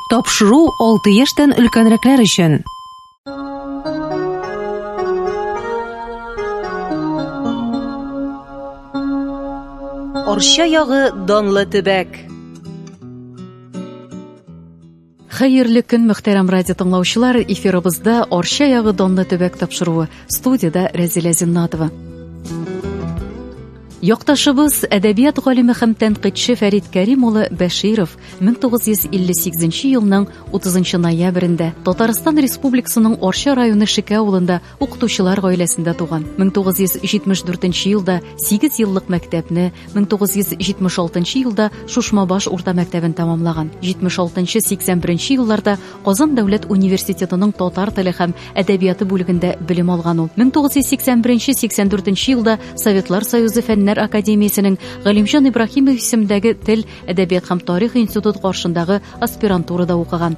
Тапшыру 6 яшьтән өлкәнрәкләр өчен. Арча ягы данлы төбәк. Хәерле көн, мөхтәрәм радио тыңлаучылар, эфирыбызда Арча ягы данлы төбәк тапшыруы. Студияда Рәзилә Зиннатова. Якташыбыз әдәбият галиме һәм тәнкыйтьче Фәрит Кәрим улы Бәширов 1958 елның 30 ноябрендә Татарстан Республикасының Арча районы Шикә авылында укытучылар гаиләсендә туган. 1974 елда 8 еллык мәктәпне, 1976 елда Шушмабаш урта мәктәбен тәмамлаган. 76-81 елларда Казан дәүләт университетының татар теле һәм әдәбияты бүлегендә белем алган ул. 1981-84 елда Советлар Союзы Фәннәр академиясенең Галимҗан Ибраһимов исемендәге тел, әдәбият һәм тарих институты каршындагы аспирантурада укыган.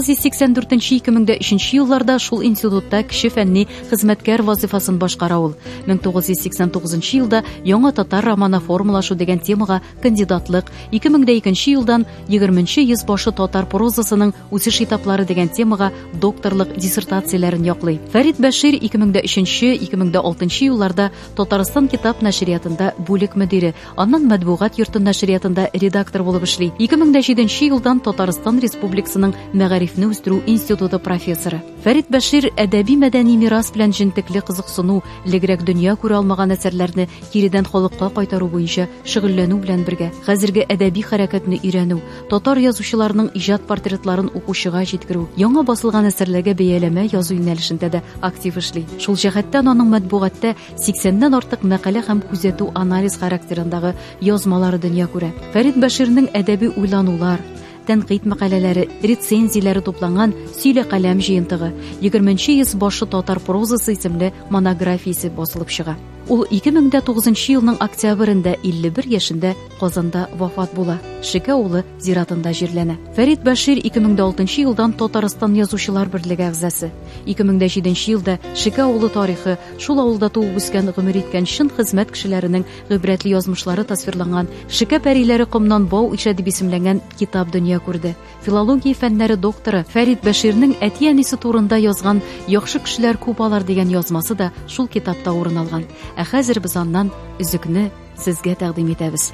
1984-2003 елларда шул институтта кече фәнни хезмәткәр вазифасын башкара ул. 1989 елда яңа татар романы формалашу дигән темага кандидатлык, 2002 елдан 20нче йөз башы татар прозасының үсеш этаплары дигән темага докторлык диссертацияләрен яклый. Фәрит Бәшир 2003-2006 елларда Татарстан китап нәшриятында бүлек мөдире, аннан матбугат йорты нәшриятында редактор булып эшли. 2007 елдан Татарстан Республикасының Мәгарифне үстерү институты профессоры. Фәрит Бәшир әдәби-мәдәни мирас белән җентекле кызыксыну, легрәк дөнья күрә алмаган әсәрләрне киридән халыкка кайтару буенча шөгыльләнү белән бергә, хәзерге әдәби хәрәкәтне өйрәнү, татар язучыларының иҗат портретларын укучыга җиткерү, яңа басылган әсәрләргә бәяләмә язу юнәлешендә дә актив эшли. Шул җәһәттән аның матбугатта 80дән артык мәкалә һәм күзәтү анализ характерындагы язмалары дөнья күрә. Фәрит Бәширнең әдәби уйланулар, тәнкыйть мәкаләләре, рецензияләре тупланган сөйлә каләм җыентыгы 20нче йөз башы татар прозасы исемле монографиясе басылып чыга. Ул 2009 елның октябрендә 51 яшендә Казанда вафат була. Шикә авылы зиратында җирләнә. Фәрит Бәшир 2006 елдан Татарстан язучылар берлеге әгъзасы. 2007 елда Шикә авылы тарихы, шул авылда туып үскән, гомер иткән чын хезмәт кешеләренең гыйбрәтле язмышлары тасвирланган Шикә пәриләре комнан бау ичә дип исемләнгән китап дөнья күрде. Филология фәннәре докторы Фәрит Бәширнең әти-әнисе турында язган "Яхшы кешеләр күп алар" дигән язмасы да шул китапта урын алган. Ә хәзер без аннан үзекне сезгә тәкъдим итәбез.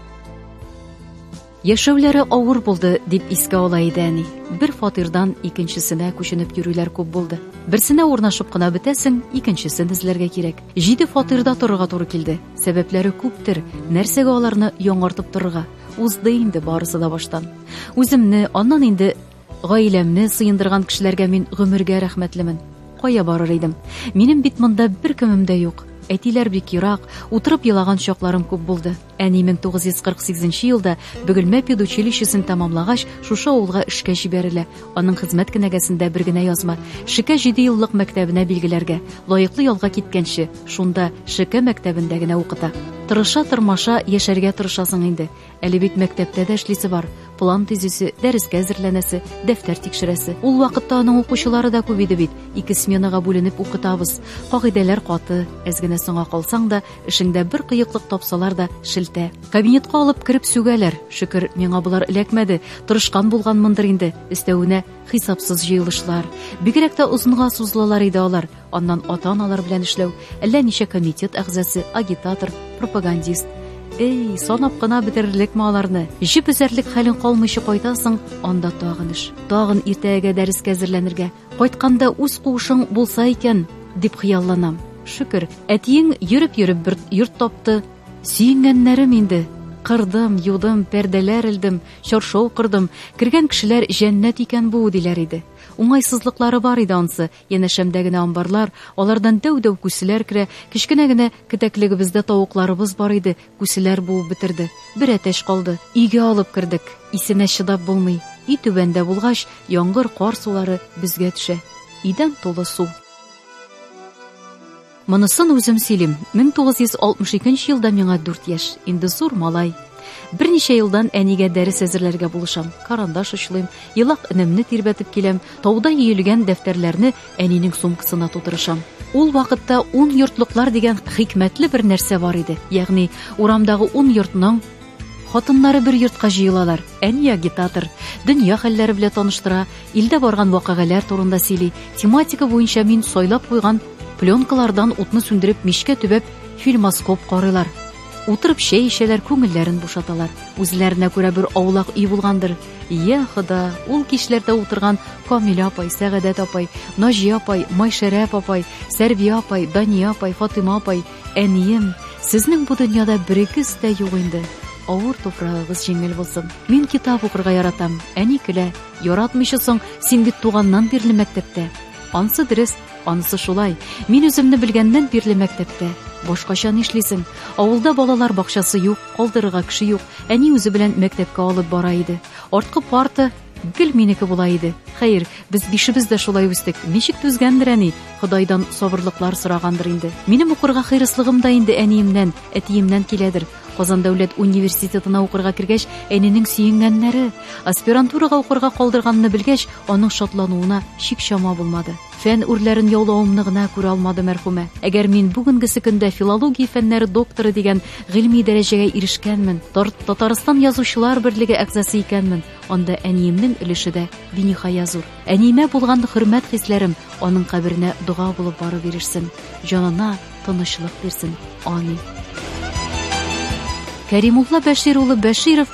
Яшәүләре авыр булды дип искә ала иде әни. Бер фатирдан икенчесенә күченеп йөрүләр күп булды. Берсенә урнашып кына бетәсең, икенчесен эзләргә кирәк. 7 фатирда торырга туры килде. Сәбәпләре күптер. Нәрсәгә аларны яңартып торырга? Узды инде барысы да баштан. Үземне, аннан инде гаиләмне сыендырган кешеләргә мин гомергә рәхмәтлемен. Кая барыр идем? Минем бит монда бер кемем дә юк. Әтиләр бик ерак, утырып елаган чакларым күп булды. Әни 1948 елда Бөгелмә педучилищесын тәмамлагач, шушы авылга эшкә җибәрелә. Аның хезмәт кенәгәсендә бер генә язма: Шикә 7 еллык мәктәбенә билгеләргә, лаеклы ялга киткәнче, шунда Шикә мәктәбендә генә укыта. Тырыша-тырмаша яшәргә тырышасың инде. Әле бит мәктәптә дә эшлисе бар. План төзүсе, дәрескә әзерләнәсе, дәфтәр тикшерәсе. Ул вакытта аның укучылары да күп иде бит. 2 сменага бүленеп укытабыз. Кагыйдәләр каты, әзгенә соңга калсаң да, эшеңдә бер кыеклык тапсалар да шелтә. Кабинетка алып кирип сүгәләр. Шөкер, миңа булар эләкмәде. Тырышкан булганмындыр инде. Өстәвенә хисапсыз җыелышлар. Бигрәк тә узынга сузлалар иде алар. Аннан ата-аналар белән эшләү, әллә ничә комитет әгъзасы, агитатор, пропагандист. Эй, санап кына бетерерлекме аларны? Җеп үзәрлек хәлен калмыйча кайтасың, анда тагын эш. Тагын иртәгә дәрескә әзерләнергә. Кайтканда үз куышың булса икән, дип хыялланам. Шөкер, әтиең йөреп бер йорт тапты. Сөйгәннәрем инде. Кырдым, юдым, пәрдәләр элдем, чаршау кырдым. Кергән кешеләр җәннәт икән бу диләр иде. Уңайсызлыклары бар иде ансы. Янәшәмдә генә амбарлар, алардан дәү-дәү күселәр керә. Кичкенә генә китәклегебездә тавыкларыбыз бар иде. Күселәр буып бетерде. Бер әтәч калды. Өйгә алып кирдек. Исенә чыдап булмый. Өй түбәндә булгач, яңгыр, кар сулары безгә төшә. Идән тулы су. Монысын үзем сөйлим. 1962 елда миңа 4 яшь. Инде зур малай. Берничә елдан әнигә дәрес әзерләргә булышам. Карандаш очлыйм, елак энемне тирбәтеп киләм. Тауда йөелгән дәфтәрләрне әнинең сумкасына тутырышам. Ул вакытта 10 йортлыклар дигән хикмәтле бер нәрсә бар иде. Ягъни урамдагы 10 йортның хатыннары бер йортка җыелалар. Әни агитатор, дөнья хәлләре белән таныштыра, илдә барган вакыйгалар турында сөйли. Тематика буенча мин сайлап куйган пленкалардан утны сүндереп мичкә төбәп фильмоскоп карыйлар. Утырып чәй эчәләр, күңелләрен бушаталар. Үзләренә күрә бер аулак үй булгандыр. Я Хода, ул кичләрдә утырган Камилә апай, Сәгадәт апай, Наҗия апай, Майшәрә апай, Сәрбия апай, Дания апай, Фатыйма апай, әнием, сезнең бу дөньяда берегез дә юк инде. Авыр туфрагыгыз җиңел булсын. Мин китап укырга яратам. Әни көлә. Яратмыйча соң, син бит туганнан бирле мәктәптә. Ансы дөрес, анысы шулай. Мин үземне белгәннән бирле мәктәптә. Башкача нишлисең? Авылда балалар бакчасы юк, калдырырга кеше юк. Әни үзе белән мәктәпкә алып бара иде. Арткы парта гел минеке була иде. Хәер, без бишебез дә шулай үстек. Ничек түзгәндер әни? Худайдан сабырлыклар сорагандыр инде. Минем укырга хыйрыслыгым да инде әниемнән, әтиемнән киләдер. Казан дәүләт университетына укырга кергәч, әнинең сөенгәннәре, аспирантурага укырга калдырганны белгәч, аның шатлануына чик чама булмады. Фән үрләрен яулавымны гына күрә алмады мәрхүмә. Әгәр мин бүгенгесе көндә филология фәннәре докторы дигән гыйльми дәрәҗәгә ирешкәнмен, Татарстан язучылар берлеге әгъзасы икәнмен, анда әниемнең өлеше дә биниһая зур. Әниемә булган хөрмәт хисләрем аның каберенә дуга булып барып ирешсен. Җанына тынычлык бирсен. Амин. Кәримулла Бәшир улы Бәширов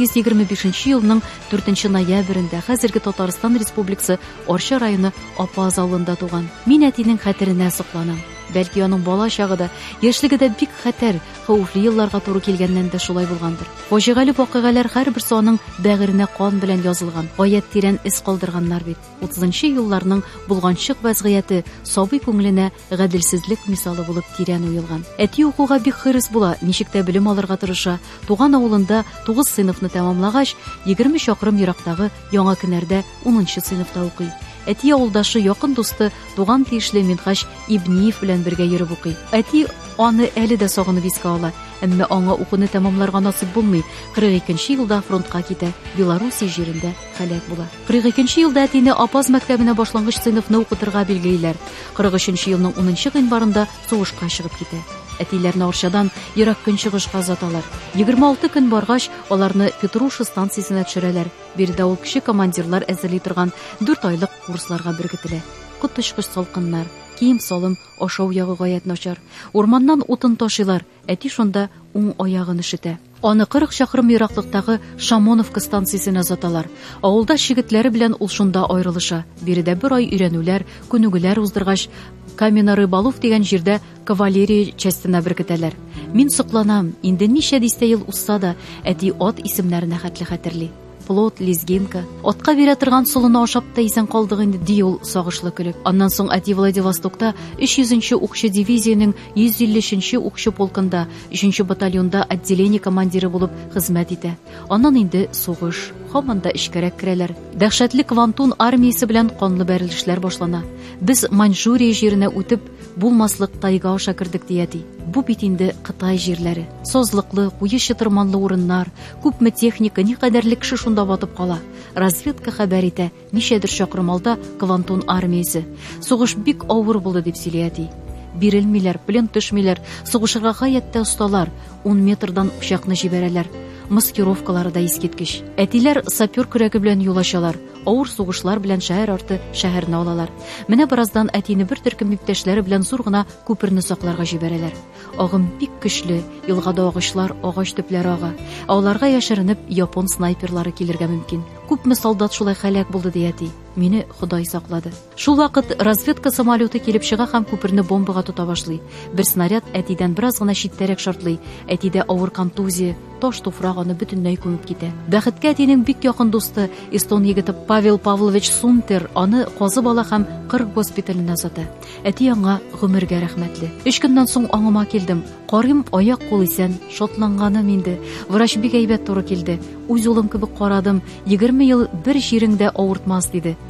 1925 елның 4 ноябрендә хәзерге Татарстан Республикасы Арча районы Апаз авылында туган. Мин әтинең хәтеренә сокланам. Бәлки аның бала чагыда, яшьлегедә бик хәтәр, хәвефле елларга туры килгәннән дә шулай булгандыр. Фаҗигале вакыйгалар һәрберсе аның бәгыренә кан белән язылган. Гаять тирән эз калдырганнар бит. 30нчы елларның булганчык вазгыяте сабый күңеленә гаделсезлек мисалы булып тирән уелган. Әти укуга бик хирыс була, ничек тә белем алырга тырыша. Туган авылында 9 сыйныфны тәмамлагач, 20 чакрым ерактагы Яңа Кенәрдә 10нчы сыйныфта укый. Әти авылдашы, якын дусты, туган тиешле Минхаж Ибниев белән бергә йөреп укый. Әти аны әле дә сагынып искә ала, әмма аңа укуны тәмамларга насыйп булмый. 42нче елда фронтка китә, Белоруссия җирендә һәлак була. 42нче елда әтине Апаз мәктәбенә башлангыч сыйныфны укытырга билгелиләр. 43нче елның 10нчы гыйнварында сугышка чыгып китә. Әтиләрне Арчадан ерак көнчыгышка озаталар. 26 көн баргач, аларны Петруша станциясенә төшерәләр. Биредә ул кеше командирлар әзерли торган 4 айлык курсларга бергетелә. Коточкыч салкыннар, кием-салым, ашау ягы гаять начар. Урманнан утын ташыйлар. Әти шунда уң аягын ишетә. Аны 40 чакрым ераклыктагы Шамоновка станциясенә озаталар. Авылда шигетләре белән ул шунда аерылыша. Биредә 1 ай өйрәнүләр, күнегүләр уздыргач, Каменорыбалов дигән җирдә кавалерия частына беркетәләр. Мин сокланам, инде ничә дистә ел узса да, әти ат исемнәренә хәтле. Плот, Лезгинка. Атка бирә торган солыны ашап та исән калдык инде, ди ул сагышлы көлеп. Аннан соң әти Владивостокта 300нче укчы дивизиянең 153нче укчы полкында 3нче батальонда отделение командиры булып хезмәт итә. Аннан инде сугыш, һаман да эшкәрәк керәләр. Дәһшәтле Квантун армиясе белән канлы бәрелешләр башлана. Без Маньчжурия җиренә үтеп, булмаслык тайга аша кирдек дияти. Бу бит инде Кытай җирләре. Созлыклы, куе чытырманлы урыннар, күпме техника, никадәрле кеше шунда батып кала. Разведка хәбәр итә, ничәдер чакрым алда Квантун армиясе. Сугыш бик авыр булды дип сөйләти. Бирелмиләр, плен төшмиләр, сугышырга гаятә осталар. 10 метрдан пычакны җибәрәләр. Маскировкалары да искиткеч. Әтиләр сапер көрәге белән юл ачалар. Авыр сугышлар белән шәһәр арты шәһәрне алалар. Менә бераздан әтине бер төркем иптәшләре белән зур гына күперне сакларга җибәрәләр. Агым бик көчле, елгада агачлар, агач төпләре ага. Аларга яшеренеп япон снайперлары килергә мөмкин. Күпме солдат шулай хәлак булды дияти. Мине Худай саклады. Шул вакыт разведка самолеты килеп чыга һәм күперне бомбага тота башлый. Бер снаряд әтидән бераз гына читтәрәк шартлый. Әтидә авыр контузия, таш туфрак аны бөтенләй күмеп китә. Бәхеткә әтинең бик якын дусты Эстон егете Павел Павлович Сунтер аны казып ала һәм 40 госпиталенә озата. Әти аңа гомергә рәхмәтле. 3 көннән соң аңыма килдем. Карым аяк кул исән, шатланганым инде. Врач бик әйбәт туры килде. Үз улым кебек карадым. 20 ел бер җиреңдә авыртмас диде.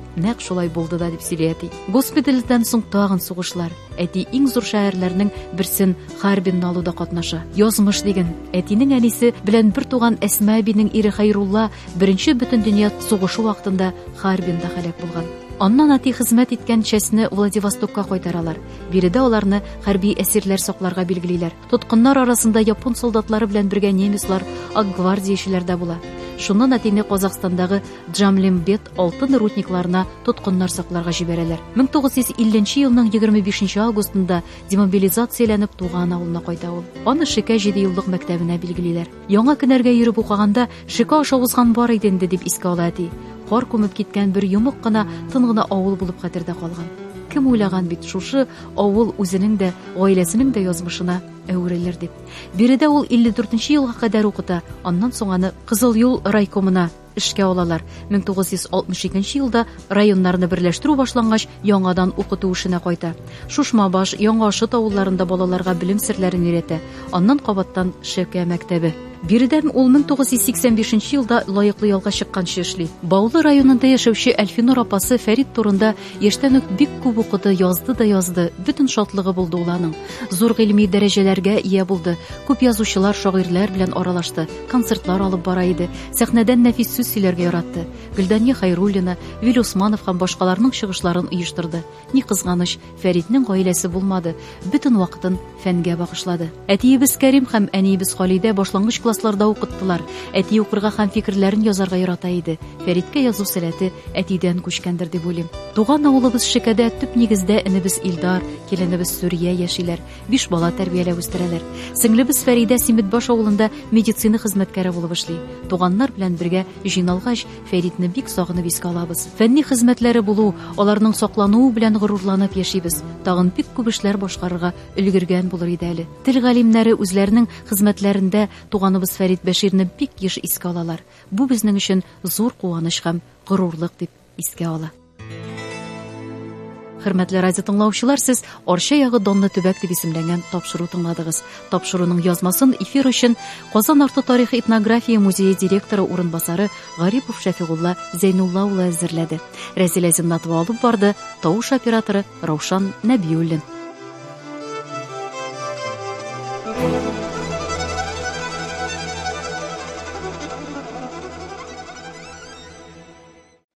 нәкъ шулай булды да дип сөйли әти. Госпитальдән соң тагын сугышлар. Әти иң зур шәһәрләрнең берсен Харбинне алуда катнаша. Язмыш диген. Әтинең әнисе белән бер туган Әсма әбинең ире Хайрулла беренче бөтен дөнья сугышы вакытында Харбинда һәлак булган. Аннан әти хезмәт иткән частьне Владивостокка кайтаралар. Биредә аларны хәрби әсирләр сакларга билгелиләр. Тоткыннар арасында япон солдатлары белән бергә немецлар, акгвардиячеләр дә була. Шуннан әтине Казакстандагы Джамлимбет алтын рудникларына тоткыннар сакларга җибәрәләр. 1950 елның 25 августында демобилизацияләнеп туган авылына кайта ул. Аны Шика 7 еллык мәктәбенә билгелиләр. Яңа көнәргә йөреп укыганда Шика ашавызган бар иде инде дип искә ала әти. Кар күмеп киткән бер йомык кына тын гына авыл булып хәтердә калган. Кем уйлаган бит шушы авыл үзенең дә, гаиләсенең дә язмышына әверелер дип. Биредә ул 54 елга кадәр укыта, аннан соң аны Кызыл юл райкомына эшкә алалар. 1962 елда районнарны берләштерү башлангач, яңадан укыту эшенә кайта. Шушмабаш, Яңашыт авылларында балаларга билим серләрен өйрәтә. Аннан кабаттан Шәүкә мәктәбе. Биредән ул 1985 елда лаеклы ялга чыкканчы эшли. Баулы районында яшәүче Әлфинур апасы Фәрит турында яшьтән үк бик күп укыды, язды да язды. Бөтен шатлыгы булды уланың. Зур гыйльми дәрәҗәләргә ия булды. Күп язучылар, шагыйрьләр белән аралашты. Концертлар алып бара иде. Сәхнәдән нәфис сүз сөйләргә яратты. Гөлдәния Хайруллина, Вил Усманов һәм башкаларның чыгышларын оештырды. Ни кызганыч, Фәритнең гаиләсе булмады. Бөтен вакытын фәнгә багышлады. Әтиебез Кәрим һәм әниебез Халидә башлангыч классларда укыттылар. Әти укырга һәм фикерләрен язарга ярата иде. Фәриткә язу сәләте әтидән күчкәндер дип уйлыйм. Туган авылыбыз Шикәдә төп нигездә энебез Илдар, киленебез Сүрия яшиләр. 5 бала тәрбияләп үстерәләр. Сеңлебез Фәридә Симитбаш авылында медицина хезмәткәре булып эшли. Туганнар белән бергә җыйналгач, Фәритне бик сагынып искә алабыз. Фәнни хезмәтләре булу, аларның саклануы белән горурланып яшибез. Тагын бик күп эшләр башкарырга өлгергән булыр иде әле. Тел галимнәре үзләренең хезмәтләрендә туганыбыз Фәрит Бәширне бик еш искә алалар. Бу безнең өчен зур куаныч һәм горурлык дип искә ала. Хөрмәтле радио тыңлаучылар, сез Арча ягы Донлы төбәк дип исемләнгән тапшыру тыңладыгыз. Тапшыруның язмасын эфир өчен Казан арты тарихи этнография музее директоры урынбасары Гарипов Шәфигулла Зәйнулла улы әзерләде. Рәзилә Зиннатова алып барды, тавыш операторы Раушан Нәбиуллин.